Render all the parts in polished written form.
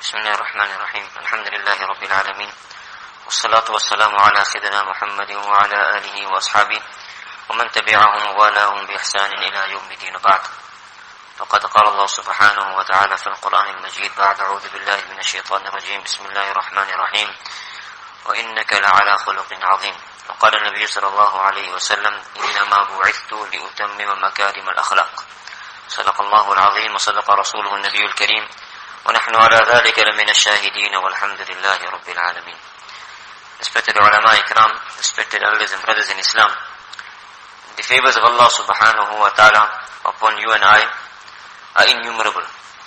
بسم الله الرحمن الرحيم الحمد لله رب العالمين والصلاة والسلام على سيدنا محمد وعلى آله وأصحابه ومن تبعهم ووالاهم بإحسان إلى يوم الدين بعد. فقد قال الله سبحانه وتعالى في القرآن المجيد بعد أعوذ بالله من الشيطان الرجيم بسم الله الرحمن الرحيم وإنك لعلى خلق عظيم. وقال النبي صلى الله عليه وسلم إنما بعثت لأتمم مكارم الأخلاق. صدق الله العظيم وصدق رسوله النبي الكريم ونحن على ذلك لمن الشاهدين والحمد لله رب العالمين. Respected ulama ikram, respected elders and brothers in Islam, the favors of Allah subhanahu wa ta'ala upon you and I are innumerable.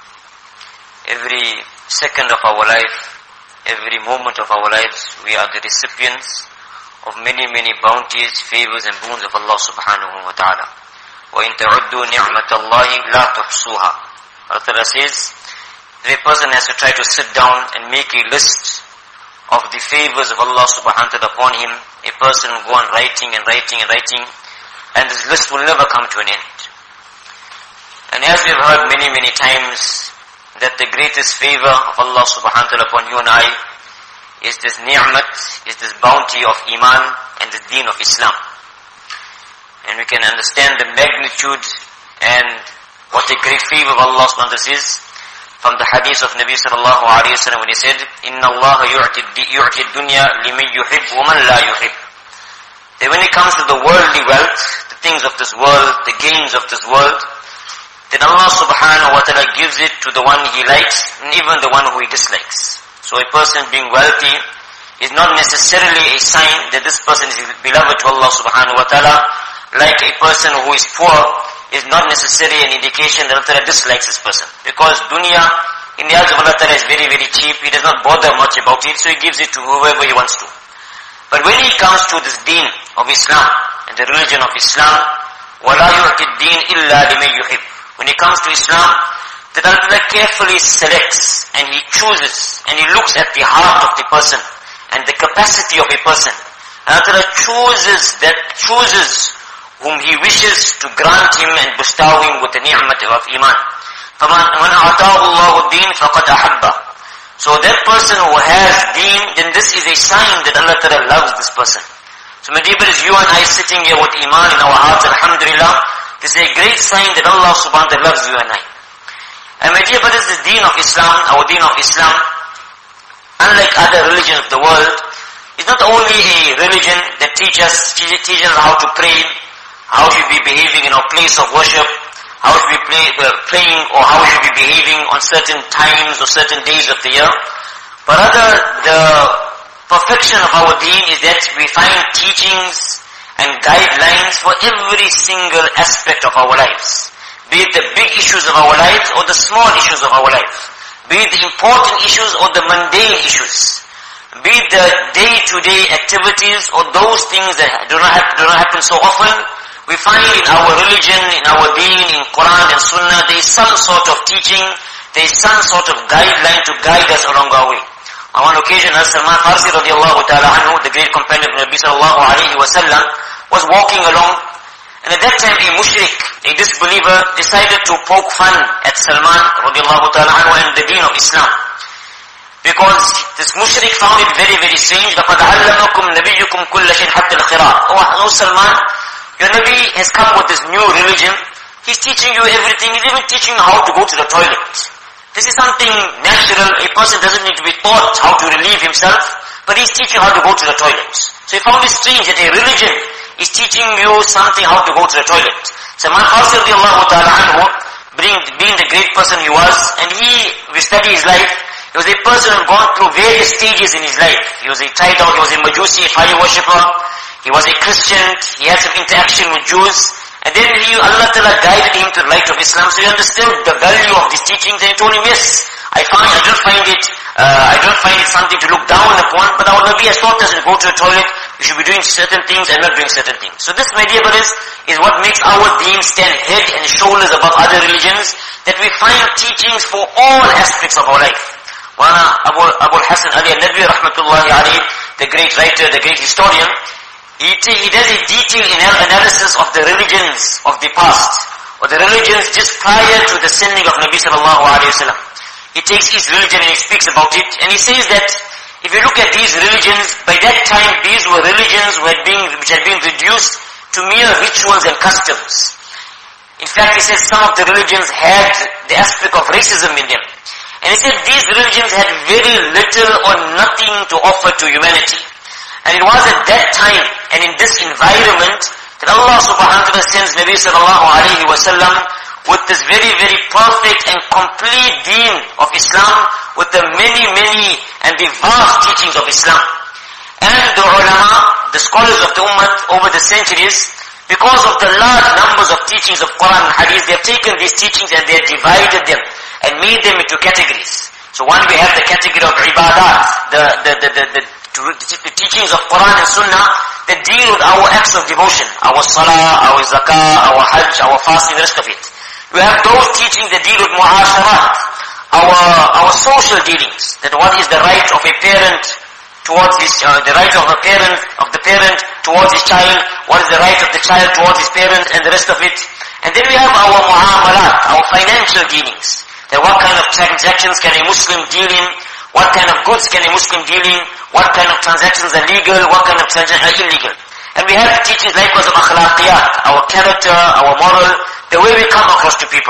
Every second of our life, every moment of our lives, we are the recipients of many bounties, favors and boons of Allah subhanahu wa ta'ala. وَإِن تَعُدُّوا نِعْمَةَ اللَّهِ لَا تُحْصُوهَا. Allah Ta'ala says, every person has to try to sit down and make a list of the favors of Allah subhanahu wa ta'ala upon him. A person will go on writing, and this list will never come to an end. And as we have heard many times, that the greatest favor of Allah subhanahu wa ta'ala upon you and I is this ni'mat, is this bounty of iman and the deen of Islam. And we can understand the magnitude and what a great favor of Allah subhanahu wa ta'ala is from the hadith of Nabi sallallahu alayhi wa sallam when he said, Inna Allah yu'ti dunya liman yuhib wa man la yuhib. That when it comes to the worldly wealth, the things of this world, the gains of this world, then Allah subhanahu wa ta'ala gives it to the one He likes and even the one who He dislikes. So a person being wealthy is not necessarily a sign that this person is beloved to Allah subhanahu wa ta'ala. Like a person who is poor is not necessarily an indication that Allah Ta'ala dislikes this person. Because dunya, in the eyes of Allah Ta'ala, is very cheap. He does not bother much about it, so He gives it to whoever He wants to. But when He comes to this deen of Islam, and the religion of Islam, وَلَا يُعْتِ الدِّينِ إِلَّا لِمَنْ يُحِبْ. When it comes to Islam, that Allah Ta'ala carefully selects, and He chooses, and He looks at the heart of the person, and the capacity of a person. Allah Ta'ala chooses whom He wishes to grant him and bestow him with the ni'mat of iman. فَمَنْ أَعْطَاهُ اللَّهُ الدِّينَ فَقَدْ أَحَبَّهُ. So that person who has deen, then this is a sign that Allah Ta'ala loves this person. So my dear brothers, you and I sitting here with iman in our hearts, alhamdulillah, this is a great sign that Allah subhanahu wa ta'ala loves you and I. And my dear brothers, the deen of Islam, our deen of Islam, unlike other religions of the world, is not only a religion that teaches how to pray, how should we be behaving in our place of worship, how should we praying, or how should we be behaving on certain times or certain days of the year. But rather, the perfection of our deen is that we find teachings and guidelines for every single aspect of our lives. Be it the big issues of our lives or the small issues of our lives. Be it the important issues or the mundane issues. Be it the day-to-day activities or those things that do not happen so often. We find in our religion, in our deen, in Quran and Sunnah, there is some sort of teaching, there is some sort of guideline to guide us along our way. On one occasion, Salman Farsi radiallahu ta'ala anhu, the great companion of Nabi sallallahu alayhi wa sallam, was walking along, and at that time a mushrik, a disbeliever, decided to poke fun at Salman radiallahu ta'ala anhu and the deen of Islam. Because this mushrik found it very strange. لَقَدْ عَلَّمَكُمْ نَبِيُّكُمْ كُلَّ شَيْءٍ حَتَّى الْخِرَاءَ. Oh Salman, your Nabi has come with this new religion. He's teaching you everything. He's even teaching you how to go to the toilet. This is something natural. A person doesn't need to be taught how to relieve himself, but he's teaching how to go to the toilet. So he found it strange that a religion is teaching you something how to go to the toilet. Salman Farsi radiallahu ta'ala anhu, being the great person he was, and we study his life, he was a person who had gone through various stages in his life. He was a Taida, he was a Majusi, a fire worshipper. He was a Christian, he had some interaction with Jews, and then Allah Ta'ala guided him to the light of Islam, so he understood the value of these teachings, and he told him, yes, I don't find it something to look down upon, but our Nabi has taught us to go to the toilet, we should be doing certain things and not doing certain things. So this, my dear brothers, is what makes our deen stand head and shoulders above other religions, that we find teachings for all aspects of our life. Abu Hassan Ali al-Nadwi rahmatullahi alayhi, the great writer, the great historian, he does a detailed analysis of the religions of the past, or the religions just prior to the sending of Nabi sallallahu alayhi wa sallam. he takes his religion and he speaks about it, and he says that if you look at these religions, by that time these were religions which had been reduced to mere rituals and customs. In fact, he says some of the religions had the aspect of racism in them. And he said these religions had very little or nothing to offer to humanity. And it was at that time and in this environment that Allah subhanahu wa ta'ala sends Nabi sallallahu alayhi wa sallam with this very, very perfect and complete deen of Islam, with the many, many and the vast teachings of Islam. And the ulama, the scholars of the ummah over the centuries, because of the large numbers of teachings of Quran and Hadith, they have taken these teachings and they have divided them and made them into categories. So one, we have the category of ibadat, the teachings of Quran and Sunnah that deal with our acts of devotion, our salah, our zakah, our hajj, our fasting, the rest of it. We have those teachings that deal with mu'asharat, our social dealings, that what is the right of a parent towards his, the right of the parent towards his child, what is the right of the child towards his parent, and the rest of it. And then we have our mu'amalat, our financial dealings, that what kind of transactions can a Muslim deal in, what kind of goods can a Muslim deal in, what kind of transactions are legal, what kind of transactions are illegal. And we have teachings likewise of akhlaqiyat, our character, our moral, the way we come across to people.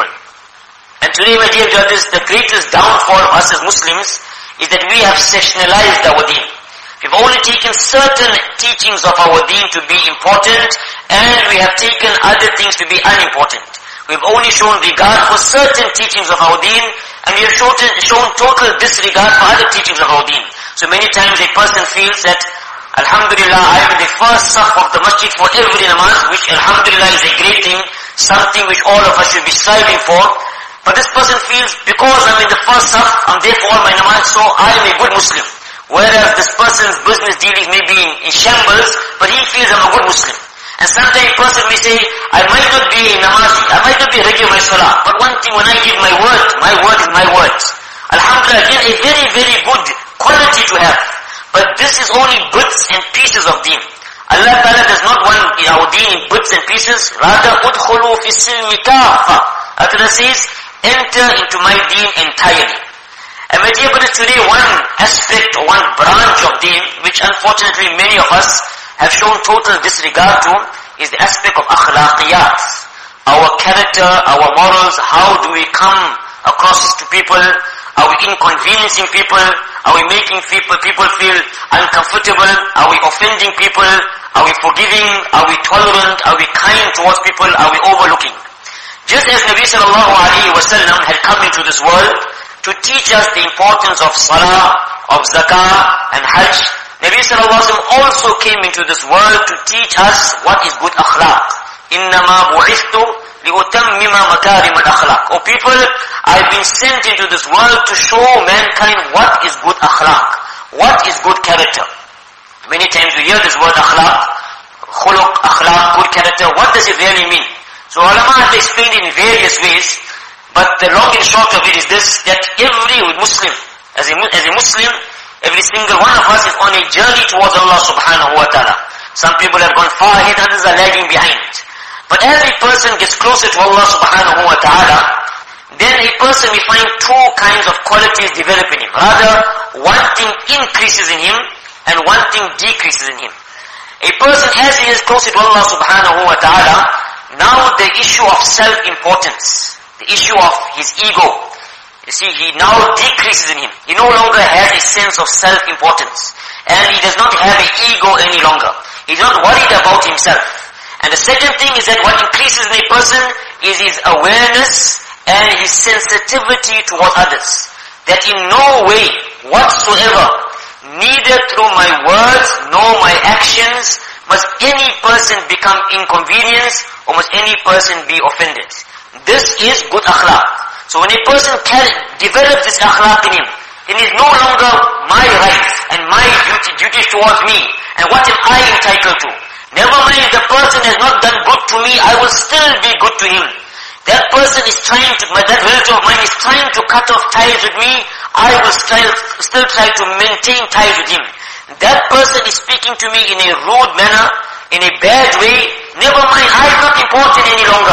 And today, my dear brothers, the greatest downfall of us as Muslims is that we have sectionalized our deen. We've only taken certain teachings of our deen to be important, and we have taken other things to be unimportant. We've only shown regard for certain teachings of our deen, and we have shown total disregard for other teachings of our deen. So many times a person feels that, Alhamdulillah, I am in the first saf of the masjid for every namaz, which Alhamdulillah is a great thing, something which all of us should be striving for. But this person feels, because I'm in the first saf, I'm there for all my namaz, so I am a good Muslim. Whereas this person's business dealings may be in shambles, but he feels I'm a good Muslim. And sometimes a person may say, I might not be a namazi, I might not be regular my salah, but one thing, when I give my word is my word. Alhamdulillah, again a very, very good quality to have. But this is only bits and pieces of deen. Allah Ta'ala does not want our deen in bits and pieces. Rather, udkhulu fi silmi kafa. Allah says, enter into my deen entirely. And my dear brothers, today one aspect or one branch of deen, which unfortunately many of us have shown total disregard to, is the aspect of akhlaqiyat. Our character, our morals, how do we come across to people? Are we inconveniencing people? Are we making people feel uncomfortable? Are we offending people? Are we forgiving? Are we tolerant? Are we kind towards people? Are we overlooking? Just as Nabi sallallahu alayhi wa sallam had come into this world to teach us the importance of salah, of zakah and hajj, Nabi sallallahu alayhi wa sallam also came into this world to teach us what is good akhlaq. Innama bu'ithtu li'utammima makarim al-akhlaq. O people, I've been sent into this world to show mankind what is good akhlaq, what is good character. Many times we hear this word akhlaq, khuluq, akhlaq, good character. What does it really mean? So ulama have explained it in various ways, but the long and short of it is this, that every Muslim, as a Muslim, every single one of us is on a journey towards Allah subhanahu wa ta'ala. Some people have gone far ahead, others are lagging behind. But as a person gets closer to Allah subhanahu wa ta'ala, then a person will find two kinds of qualities develop in him. Rather, one thing increases in him and one thing decreases in him. A person, as he is closer to Allah subhanahu wa ta'ala, now the issue of self-importance, the issue of his ego, you see, he now decreases in him. He no longer has a sense of self-importance. And he does not have an ego any longer. He's not worried about himself. And the second thing is that what increases in a person is his awareness and his sensitivity towards others. That in no way whatsoever, neither through my words nor my actions, must any person become inconvenienced or must any person be offended. This is good akhlaq. So when a person develops this akhlaq in him, it is no longer my rights and my duties towards me, and what am I entitled to? Never mind, the person has not done good to me, I will still be good to him. That person is trying to, that relative of mine is trying to cut off ties with me, I will still try to maintain ties with him. That person is speaking to me in a rude manner, in a bad way, never mind, I am not important any longer.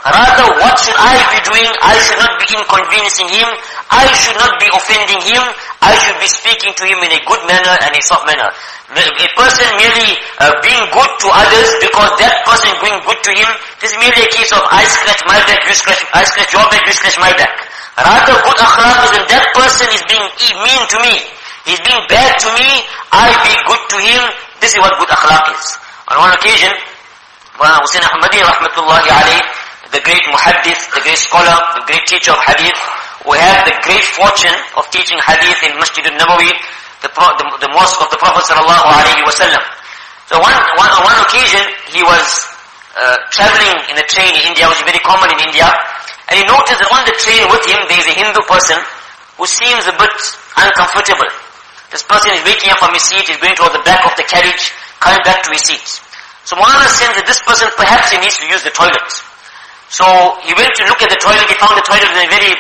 Rather, what should I be doing? I should not be inconveniencing him. I should not be offending him. I should be speaking to him in a good manner and a soft manner. A person merely being good to others because that person is being good to him, this is merely a case of I scratch my back, you scratch, I scratch your back, you scratch my back. Rather, good akhlaq is when that person is being mean to me. He's being bad to me, I be good to him. This is what good akhlaq is. On one occasion, Husayn Ahmadi rahmatullahi alayhi, the great muhaddith, the great scholar, the great teacher of hadith, who had the great fortune of teaching hadith in Masjid al-Nabawi, the mosque of the Prophet sallallahu alaihi wasallam. So on one occasion, he was traveling in a train in India, which is very common in India, and he noticed that on the train with him, there is a Hindu person who seems a bit uncomfortable. This person is waking up from his seat, is going towards the back of the carriage, coming back to his seat. So Maulana sensed that this person perhaps he needs to use the toilet. So he went to look at the toilet. He found the toilet in a very,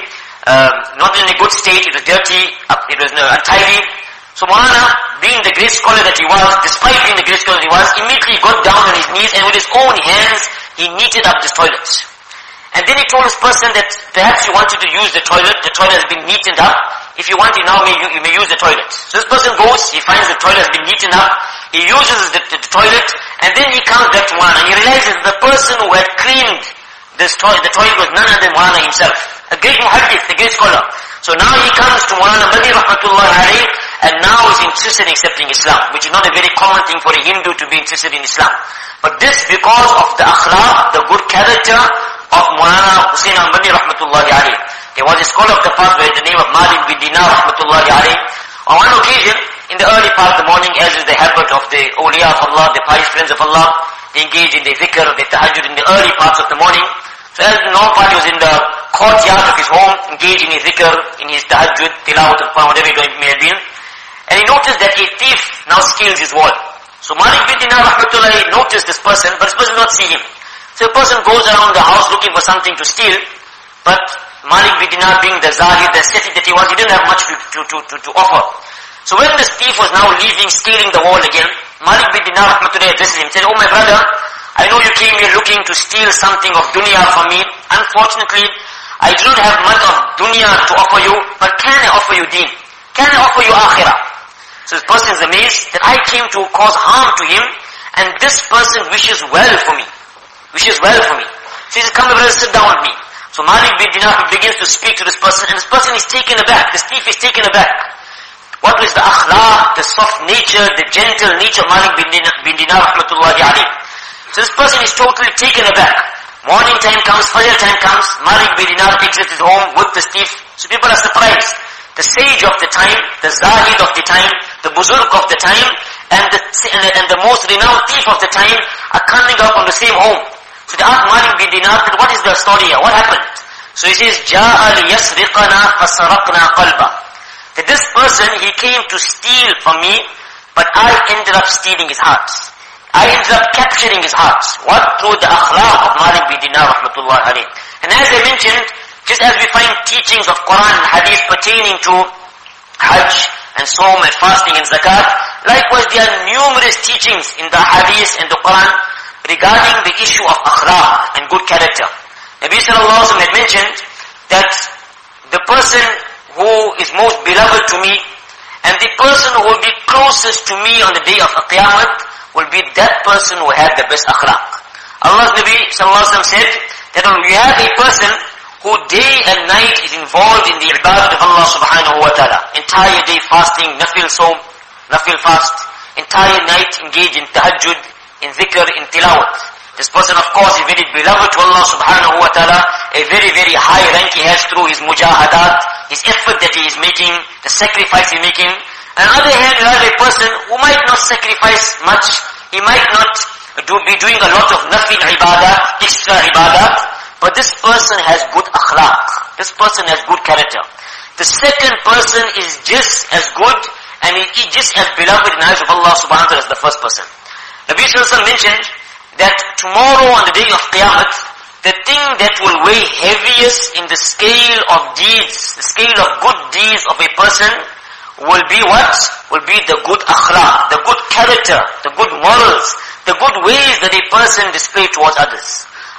not in a good state. It was dirty, it was untidy. So Maulana, being the great scholar that he was, despite being the great scholar that he was, immediately got down on his knees and with his own hands, he knitted up this toilet. And then he told this person that perhaps you wanted to use the toilet has been neatened up. If you want it now, you may use the toilet. So this person goes, he finds the toilet has been neatened up, he uses the toilet, and then he comes back to Maulana. He realizes the person who had cleaned the toilet was none other than Maulana himself. A great muhaddith, a great scholar. So now he comes to Maulana Madi rahmatullahi alayhi, and now is interested in accepting Islam, which is not a very common thing for a Hindu to be interested in Islam. But this because of the akhlaq, the good character of Maulana Husayn Ahmadi rahmatullahi alayhi. There was a scholar of the past by the name of Malik bin Dinar rahmatullahi alayhi. On one occasion, in the early part of the morning, as is the habit of the awliya of Allah, the pious friends of Allah, they engage in the dhikr, the tahajjud in the early parts of the morning. So as the normal part, he was in the courtyard of his home, engaged in his dhikr, in his tahajjud, tilawat of Quran, whatever it may have been. And he noticed that a thief now scales his wall. So Malik bin Dinar rahmatullahi noticed this person, but this person did not see him. So a person goes around the house looking for something to steal, but Malik bin Dinar being the zahid, the ascetic that he was, he didn't have much to offer. So when this thief was now leaving, scaling the wall again, Malik bin Dinar rahmatullahi addresses him, said, "Oh my brother, I know you came here looking to steal something of dunya from me. Unfortunately, I do not have much of dunya to offer you, but can I offer you deen? Can I offer you akhirah?" So this person is amazed that I came to cause harm to him, and this person wishes well for me. Wishes well for me. So he says, "Come brother, sit down with me." So Malik bin Dinar begins to speak to this person, and this person is taken aback. This thief is taken aback. What was the akhlaq, the soft nature, the gentle nature of Malik bin Dinar rahmatullahi alayhi. So this person is totally taken aback. Morning time comes, fajr time comes, Malik bin Dinar exits his home with the thief. So people are surprised. The sage of the time, the zahid of the time, the buzurg of the time, and the most renowned thief of the time are coming up on the same home. So they ask Malik bin Dinar, what is the story here? What happened? So he says, جَاءَ لِيَسْرِقَنَا فَسَرَقْنَا قَلْبًا. That this person, he came to steal from me, but I ended up stealing his heart. I ended up capturing his heart. What? Through the akhlaq of Malik bin Dinar rahmatullahi alayhi. And as I mentioned, just as we find teachings of Quran and Hadith pertaining to Hajj and Sawm and fasting and Zakat, likewise there are numerous teachings in the Hadith and the Quran regarding the issue of akhlaq and good character. Nabi sallallahu alaihi wasallam had mentioned that the person who is most beloved to me and the person who will be closest to me on the day of Qiyamah will be that person who had the best akhlaq. Allah's Nabi sallallahu alaihi wasallam said that when you have a person who day and night is involved in the ibadat of Allah subhanahu wa ta'ala, entire day fasting, nafil sawm, nafil fast, entire night engaged in tahajjud, in dhikr, in tilawat. This person of course is very beloved to Allah subhanahu wa ta'ala, a very, very high rank he has through his mujahadat, his effort that he is making, the sacrifice he is making. On the other hand, you have a person who might not sacrifice much, he might not be doing a lot of nafil ibadat, extra ibadat, but this person has good akhlaq. This person has good character. The second person is just as good and is just as beloved in the eyes of Allah subhanahu wa ta'ala as the first person. Nabi sallallahu alaihi wasallam mentioned that tomorrow on the day of Qiyamah, the thing that will weigh heaviest in the scale of deeds, the scale of good deeds of a person will be what? Will be the good akhlaq, the good character, the good morals, the good ways that a person displays towards others.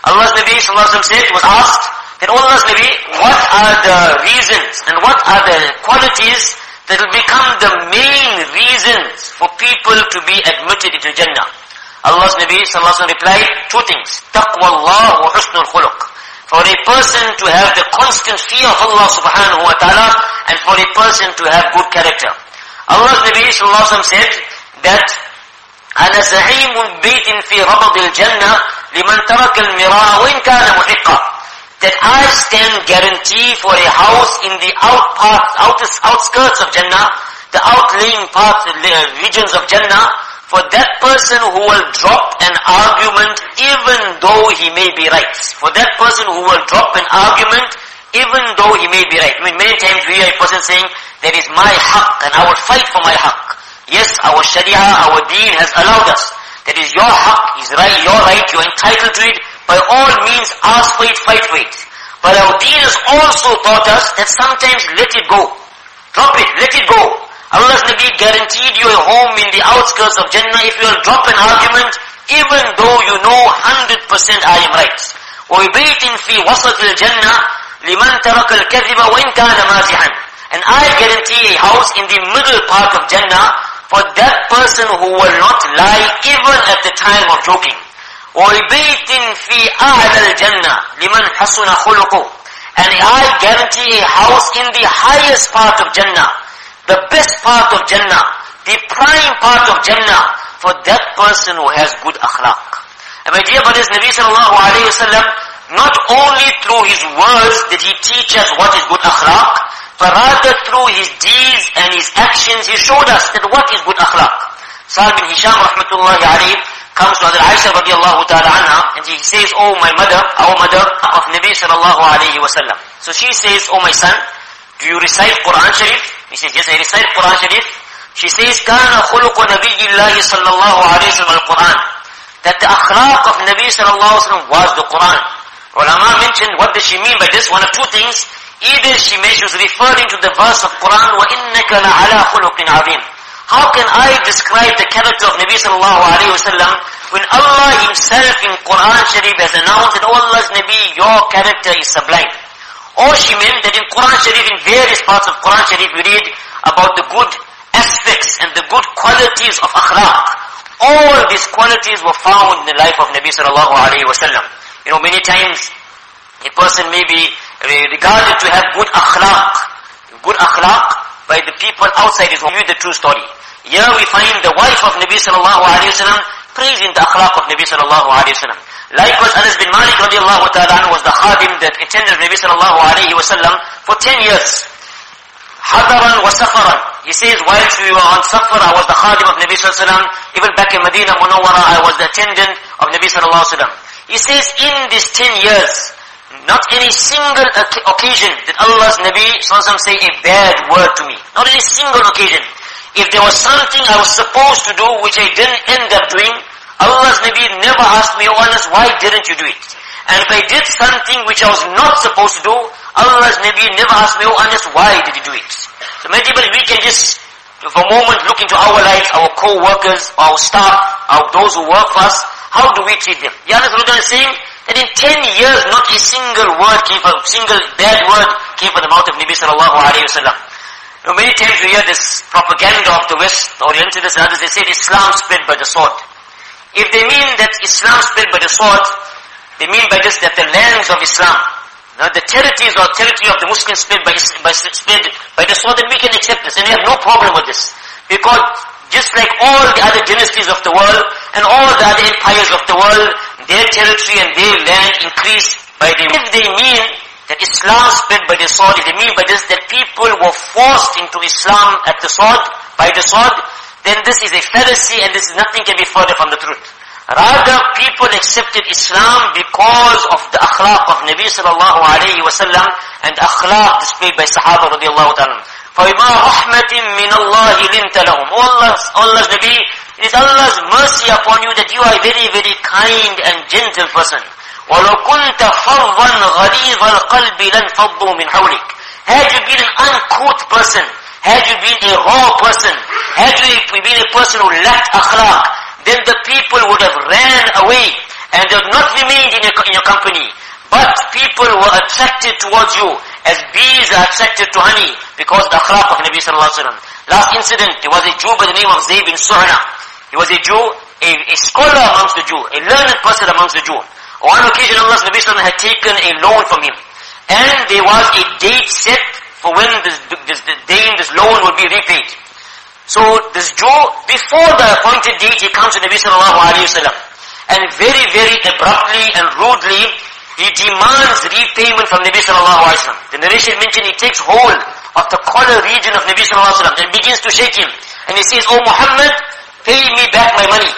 Allah's Nabi sallallahu alaihi wasallam said, was asked that, "O Allah's Nabi, what are the reasons and what are the qualities that will become the main reasons for people to be admitted into Jannah?" Allah's Nabi sallallahu alaihi wasallam replied, two things: taqwallah wa husnul khuluq. For a person to have the constant fear of Allah subhanahu wa ta'ala, and for a person to have good character. Allah's Nabi sallallahu alaihi wasallam said that, "Ana za'imun baytin fi rabad al-jannah liman taraka al-mira'a wa in kana muhiqqa." That I stand guarantee for a house in the outskirts of Jannah, the outlying parts, regions of Jannah, for that person who will drop an argument even though he may be right. For that person who will drop an argument even though he may be right. I mean, many times we hear a person saying, "That is my haqq and I will fight for my haqq." Yes, our sharia, our deen has allowed us. That is your haqq, is right, your right, you're entitled to it. By all means, ask for it, fight for it. But our deen has also taught us that sometimes let it go. Drop it, let it go. Allah's Nabi guaranteed you a home in the outskirts of Jannah if you will drop an argument, even though you know 100% I am right. وَبَيْتٍ فِي وَسَطِ الْجَنَّةِ لِمَنْ تَرَكَ الْكَذِبَ وَإِنْ كَانَ مَازِحًا. And I guarantee a house in the middle part of Jannah for that person who will not lie even at the time of joking. وَبَيْتٍ فِي أَعْلَى الْجَنَّةِ لِمَنْ حَسُنَ خُلُقُهُ. And I guarantee a house in the highest part of Jannah, the best part of Jannah, the prime part of Jannah, for that person who has good akhlaq. And my dear brothers, Nabi sallallahu alayhi wa sallam, not only through his words did he teach us what is good akhlaq, but rather through his deeds and his actions he showed us that what is good akhlaq. Sa'd bin Hisham rahmatullahi alayhi comes to Hazrat Aisha radiallahu ta'ala anha, and he says, "Oh my mother, our mother of Nabi sallallahu alayhi wa sallam." So she says, "Oh my son, do you recite Quran Sharif?" He says, "Yes, I recite Quran Sharif." She says, "Kana khuluqu Nabiyyillahi sallallahu alayhi wa sallam al-Quran." That the akhlaq of Nabi sallallahu alayhi wa sallam was the Quran. Ulama mentioned, what does she mean by this? One of two things. Either she was referring to the verse of Quran, وَإِنَّكَ لَعَلَى خُلُقٍ عَظِيمٍ. How can I describe the character of Nabi sallallahu alayhi wa sallam when Allah himself in Quran Sharif has announced that, "Oh Allah's Nabi, your character is sublime." Or she meant that in Quran Sharif, in various parts of Quran Sharif, we read about the good aspects and the good qualities of akhlaq. All these qualities were found in the life of Nabi sallallahu alayhi wa sallam. You know, many times a person may be regarded to have good akhlaq. Good akhlaq by the people outside his home. The true story. Here we find the wife of Nabi sallallahu alayhi wa sallam praising the akhlaq of Nabi sallallahu alayhi wa sallam. Likewise, Anas bin Malik radiallahu ta'ala was the khadim that attended Nabi sallallahu alayhi wa sallam for 10 years. Hadaran wa safaran. He says, while we were on safar, I was the khadim of Nabi sallallahu alayhi wa sallam. Even back in Medina Munawwara, I was the attendant of Nabi sallallahu alayhi wa sallam. He says, in these 10 years, not any single occasion did Allah's Nabi sallallahu alayhi wa sallam say a bad word to me. Not any single occasion. If there was something I was supposed to do which I didn't end up doing, Allah's Nabi never asked me, "Oh Anas, why didn't you do it?" And if I did something which I was not supposed to do, Allah's Nabi never asked me, "Oh Anas, why did you do it?" So many people, we can just, for a moment, look into our lives, our co-workers, our staff, those who work for us, how do we treat them? Ya Anas is saying that in 10 years, not a single bad word came from the mouth of Nabi sallallahu alayhi wa sallam. Now, many times we hear this propaganda of the West, the Orientalists and others, they say Islam spread by the sword. If they mean that Islam spread by the sword, they mean by this that the lands of Islam, the territories or territory of the Muslims spread by the sword, then we can accept this. And we have no problem with this. Because just like all the other dynasties of the world and all the other empires of the world, their territory and their land increased by the... If they mean that Islam spread by the sword, if they mean by this that people were forced into Islam at the sword, by the sword, then this is a fallacy and this is nothing can be further from the truth. Rather, people accepted Islam because of the akhlaq of Nabi sallallahu alayhi wa sallam and akhlaq displayed by Sahaba radiallahu ta'ala. فَبِمَا رَحْمَةٍ مِّنَ اللَّهِ لِنْتَ لَهُمْ. Allah's Nabi, it is Allah's mercy upon you that you are a very, very kind and gentle person. وَلَوْ كُنْتَ فَرًّا غَلِيظَ الْقَلْبِ لَانْفَضُّوا مِنْ حَوْلِكَ. Had you been an uncouth person, had you been a raw person, had you been a person who lacked akhlaq, then the people would have ran away and they would not remain in your company. But people were attracted towards you as bees are attracted to honey because of the akhlaq of Nabi sallallahu alaihi wasallam. Last incident, there was a Jew by the name of Zayd bin Su'na. He was a Jew, a scholar amongst the Jew, a learned person amongst the Jew. On one occasion, Allah's Nabi sallallahu alaihi wasallam had taken a loan from him. And there was a date set for when this loan would be repaid. So this Jew, before the appointed date, he comes to Nabi sallallahu alaihi wasallam. And very, very abruptly and rudely, he demands repayment from Nabi sallallahu alaihi wasallam. The narration mentioned he takes hold of the collar region of Nabi sallallahu alaihi wasallam and begins to shake him. And he says, "Oh Muhammad, pay me back my money."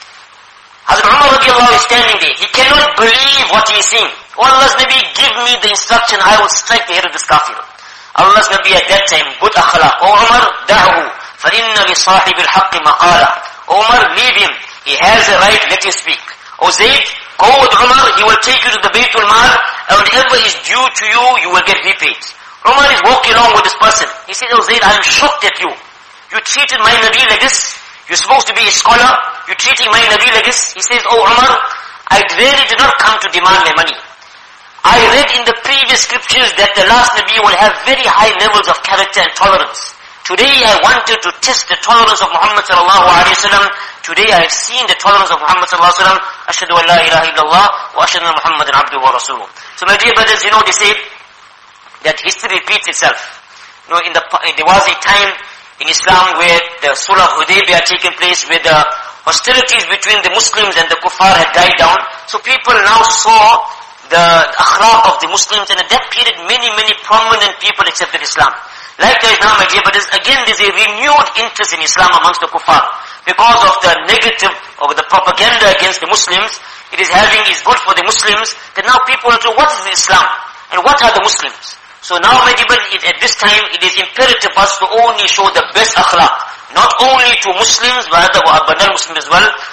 Hazrat Umar radiallahu is standing there. He cannot believe what he is saying. "Oh Allah's Nabi, give me the instruction, I will strike the head of this kafir." Allah's Nabi at that time, good akhlaq. "Oh Umar, da'hu, فَإِنَّ لِصَاحِبِ الْحَقِّ مَقَالًا." Umar, leave him. He has a right, let him speak. "Oh Zayd, go with Umar, he will take you to the Baytul Mal, and whatever is due to you, you will get repaid." Umar is walking along with this person. He says, "Oh Zayd, I am shocked at you. You treated my Nabi like this. You're supposed to be a scholar. You're treating my Nabi like this." He says, "Oh Umar, I really did not come to demand my money. I read in the previous scriptures that the last Nabi will have very high levels of character and tolerance. Today I wanted to test the tolerance of Muhammad sallallahu alaihi wasallam. Today I have seen the tolerance of Muhammad sallallahu alaihi wasallam. Ashhadu an la ilaha illallah wa ashhadu anna Muhammadan abduhu wa rasuluh." So my dear brothers, they say that history repeats itself. There was a time in Islam where the Sulh of Hudaybiyah had taken place, where the hostilities between the Muslims and the kuffar had died down. So people now saw the akhlaq of the Muslims, and at that period many, many prominent people accepted Islam. Likewise now, my dear brothers, again there's a renewed interest in Islam amongst the kuffar. Because of the negative, or the propaganda against the Muslims, it is good for the Muslims, that now people want to know what is Islam, and what are the Muslims. So now, my dear brothers, at this time, it is imperative for us to only show the best akhlaq. Not only to Muslims, but non-Muslims as well.